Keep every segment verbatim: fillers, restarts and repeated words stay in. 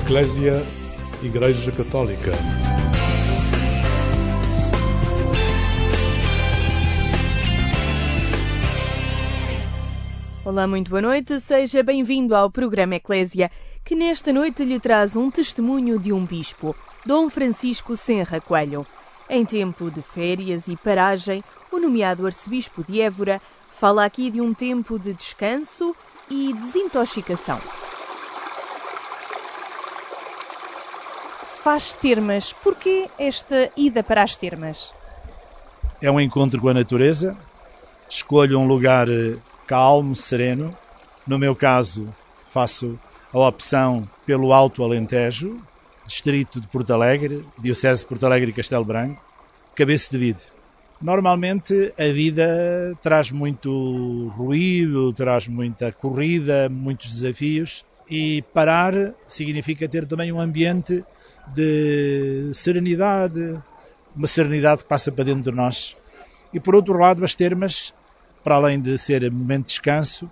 Eclésia, Igreja Católica. Olá, muito boa noite. Seja bem-vindo ao programa Eclésia, que nesta noite lhe traz um testemunho de um bispo, Dom Francisco Senra Coelho. Em tempo de férias e paragem, o nomeado arcebispo de Évora fala aqui de um tempo de descanso e desintoxicação. Faz termas. Porquê esta ida para as termas? É um encontro com a natureza. Escolho um lugar calmo, sereno. No meu caso, faço a opção pelo Alto Alentejo, distrito de Porto Alegre, diocese de Porto Alegre e Castelo Branco, Cabeça de Vide. Normalmente a vida traz muito ruído, traz muita corrida, muitos desafios, e parar significa ter também um ambiente de serenidade, uma serenidade que passa para dentro de nós. E por outro lado, as termas, para além de ser momento de descanso,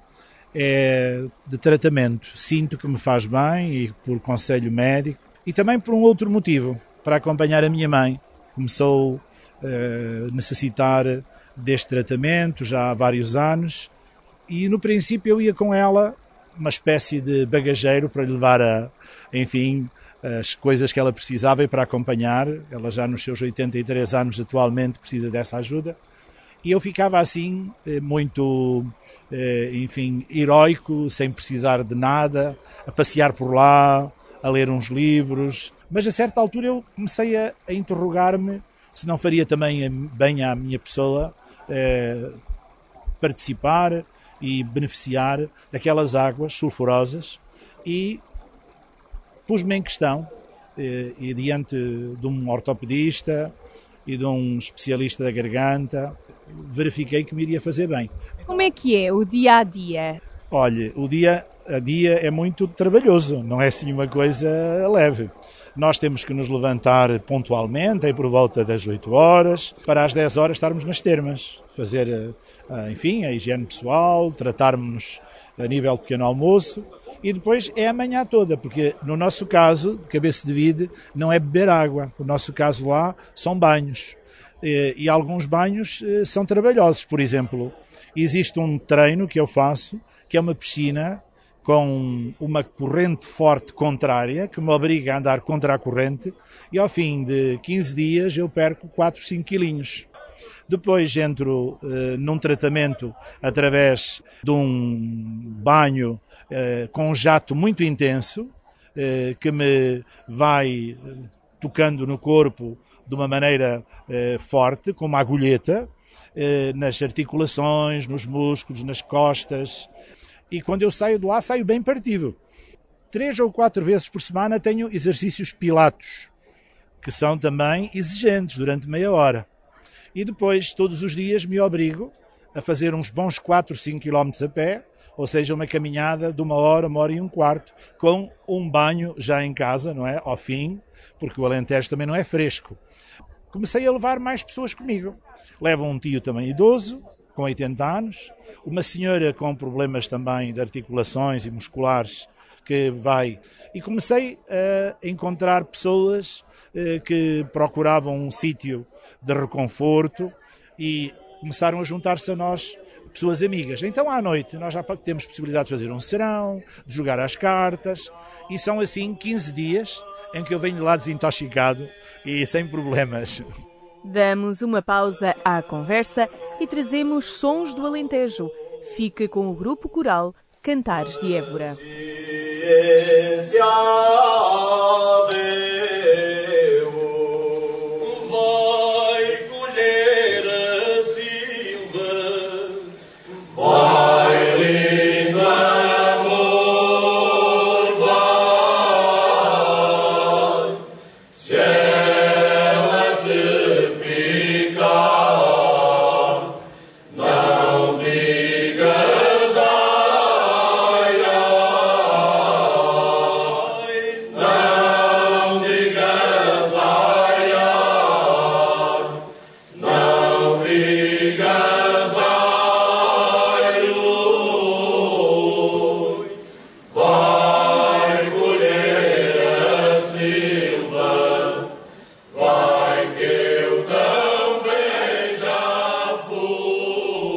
é de tratamento. Sinto que me faz bem, e por conselho médico, e também por um outro motivo, para acompanhar a minha mãe. Começou a necessitar deste tratamento já há vários anos, e no princípio eu ia com ela, uma espécie de bagageiro para lhe levar a, enfim, as coisas que ela precisava e para acompanhar. Ela já nos seus oitenta e três anos atualmente precisa dessa ajuda. E eu ficava assim, muito, enfim, heroico, sem precisar de nada, a passear por lá, a ler uns livros. Mas a certa altura eu comecei a, a interrogar-me se não faria também bem à minha pessoa eh, participar e beneficiar daquelas águas sulfurosas, e pus-me em questão eh, e diante de um ortopedista e de um especialista da garganta, verifiquei que me iria fazer bem. Como é que é o dia a dia? Olha, o dia a dia é muito trabalhoso, não é assim uma coisa leve. Nós temos que nos levantar pontualmente, aí por volta das oito horas, para às dez horas estarmos nas termas, fazer, enfim, a higiene pessoal, tratarmos a nível de pequeno almoço, e depois é a manhã toda, porque no nosso caso, de Cabeça de Vide, não é beber água. O nosso caso lá são banhos. E, e alguns banhos são trabalhosos. Por exemplo, existe um treino que eu faço, que é uma piscina com uma corrente forte contrária, que me obriga a andar contra a corrente, e ao fim de quinze dias eu perco quatro, cinco quilinhos. Depois entro uh, num tratamento através de um banho uh, com um jato muito intenso, uh, que me vai uh, tocando no corpo de uma maneira uh, forte, com uma agulheta, uh, nas articulações, nos músculos, nas costas. E quando eu saio de lá, saio bem partido. Três ou quatro vezes por semana tenho exercícios pilates, que são também exigentes, durante meia hora. E depois, todos os dias, me obrigo a fazer uns bons quatro, cinco quilómetros a pé, ou seja, uma caminhada de uma hora, uma hora e um quarto, com um banho já em casa, não é? Ao fim, porque o Alentejo também não é fresco. Comecei a levar mais pessoas comigo. Levo um tio também idoso, com oitenta anos, uma senhora com problemas também de articulações e musculares, que vai... E comecei a encontrar pessoas que procuravam um sítio de reconforto e começaram a juntar-se a nós, pessoas amigas. Então, à noite, nós já temos possibilidade de fazer um serão, de jogar às cartas, e são assim quinze dias em que eu venho lá desintoxicado e sem problemas. Damos uma pausa à conversa e trazemos sons do Alentejo. Fica com o grupo coral Cantares de Évora.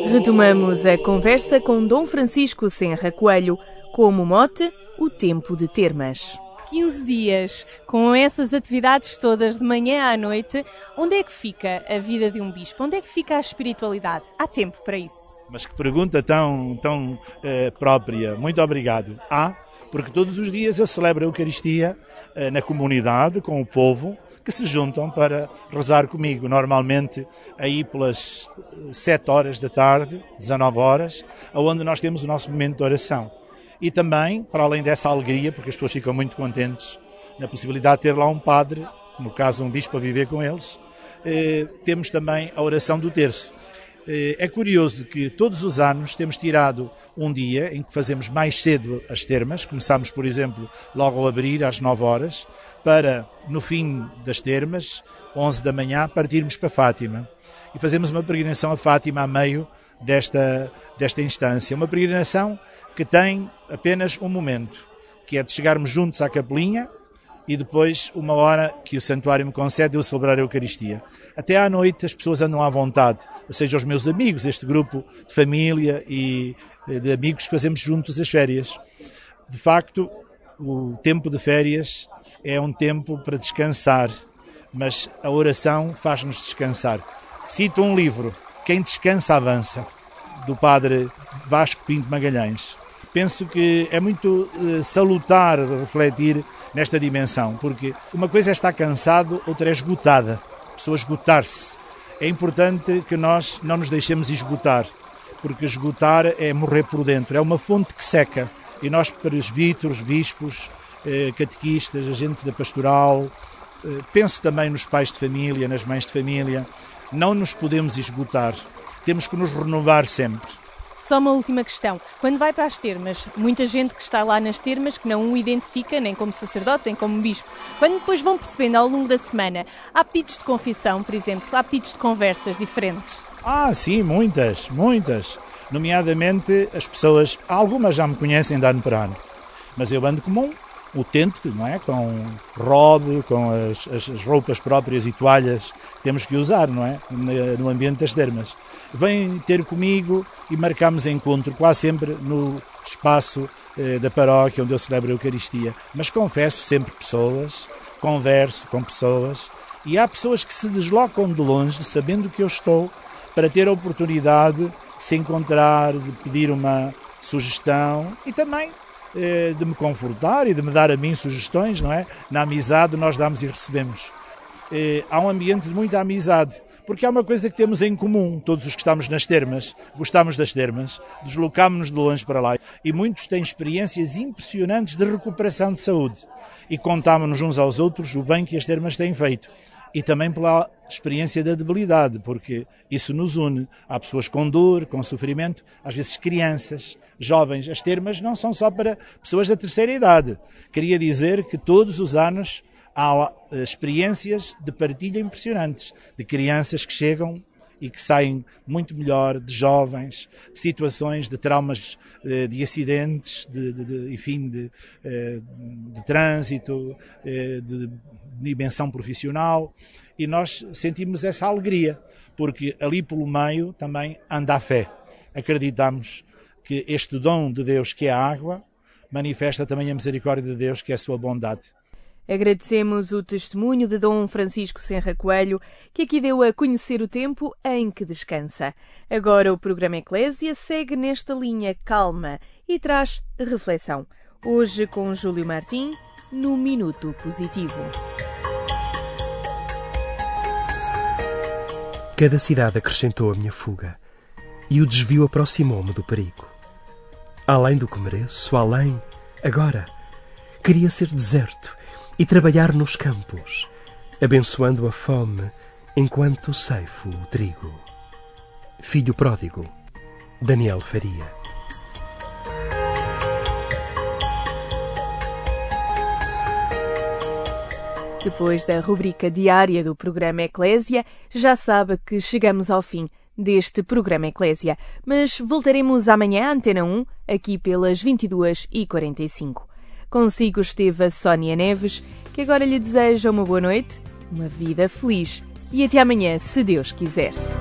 Retomamos a conversa com Dom Francisco Senra Coelho, como mote, o tempo de termas. quinze dias, com essas atividades todas de manhã à noite, onde é que fica a vida de um bispo? Onde é que fica a espiritualidade? Há tempo para isso? Mas que pergunta tão, tão eh, própria. Muito obrigado. Há, porque todos os dias eu celebro a Eucaristia eh, na comunidade, com o povo, que se juntam para rezar comigo. Normalmente aí pelas sete horas da tarde, dezanove horas, onde nós temos o nosso momento de oração. E também, para além dessa alegria, porque as pessoas ficam muito contentes na possibilidade de ter lá um padre, no caso um bispo, a viver com eles, eh, temos também a oração do terço. Eh, é curioso que todos os anos temos tirado um dia em que fazemos mais cedo as termas, começamos, por exemplo, logo ao abrir, às nove horas, para, no fim das termas, onze da manhã, partirmos para Fátima. E fazemos uma peregrinação a Fátima a meio desta, desta instância. Uma peregrinação que tem apenas um momento, que é de chegarmos juntos à capelinha e depois uma hora que o santuário me concede eu celebrar a Eucaristia. Até à noite as pessoas andam à vontade, ou seja, os meus amigos, este grupo de família e de amigos que fazemos juntos as férias. De facto, o tempo de férias é um tempo para descansar, mas a oração faz-nos descansar. Cito um livro, Quem Descansa Avança, do padre Vasco Pinto Magalhães. Penso que é muito uh, salutar refletir nesta dimensão, porque uma coisa é estar cansado, outra é esgotada, a pessoa esgotar-se. É importante que nós não nos deixemos esgotar, porque esgotar é morrer por dentro, é uma fonte que seca. E nós, presbíteros, bispos, eh, catequistas, agentes da pastoral, eh, penso também nos pais de família, nas mães de família, não nos podemos esgotar, temos que nos renovar sempre. Só uma última questão. Quando vai para as termas, muita gente que está lá nas termas que não o identifica nem como sacerdote, nem como bispo. Quando depois vão percebendo ao longo da semana, há pedidos de confissão, por exemplo, há pedidos de conversas diferentes? Ah, sim, muitas, muitas. Nomeadamente as pessoas, algumas já me conhecem de ano para ano, mas eu ando como um utente, não é? Com robe, com as, as roupas próprias e toalhas que temos que usar, não é? No ambiente das termas. Vêm ter comigo e marcamos encontro quase sempre no espaço eh, da paróquia onde eu celebro a Eucaristia. Mas confesso sempre pessoas, converso com pessoas e há pessoas que se deslocam de longe sabendo que eu estou para ter a oportunidade de se encontrar, de pedir uma sugestão e também eh, de me confortar e de me dar a mim sugestões, não é? Na amizade nós damos e recebemos. Eh, há um ambiente de muita amizade. Porque há uma coisa que temos em comum, todos os que estamos nas termas, gostamos das termas, deslocámos-nos de longe para lá e muitos têm experiências impressionantes de recuperação de saúde e contamos-nos uns aos outros o bem que as termas têm feito e também pela experiência da debilidade, porque isso nos une. Há pessoas com dor, com sofrimento, às vezes crianças, jovens. As termas não são só para pessoas da terceira idade. Queria dizer que todos os anos há experiências de partilha impressionantes, de crianças que chegam e que saem muito melhor, de jovens, de situações, de traumas, de acidentes, de, de, de, enfim, de, de trânsito, de dimensão profissional, e nós sentimos essa alegria, porque ali pelo meio também anda a fé. Acreditamos que este dom de Deus, que é a água, manifesta também a misericórdia de Deus, que é a sua bondade. Agradecemos o testemunho de Dom Francisco Senra Coelho, que aqui deu a conhecer o tempo em que descansa. Agora o programa Eclésia segue nesta linha calma e traz reflexão. Hoje com Júlio Martim, no Minuto Positivo. Cada cidade acrescentou a minha fuga, e o desvio aproximou-me do perigo. Além do que mereço, além, agora, queria ser deserto e trabalhar nos campos, abençoando a fome enquanto ceifo o trigo. Filho pródigo, Daniel Faria. Depois da rubrica diária do programa Eclésia, já sabe que chegamos ao fim deste programa Eclésia, mas voltaremos amanhã à Antena um, aqui pelas vinte e duas e quarenta e cinco. Consigo esteve a Sónia Neves, que agora lhe deseja uma boa noite, uma vida feliz e até amanhã, se Deus quiser.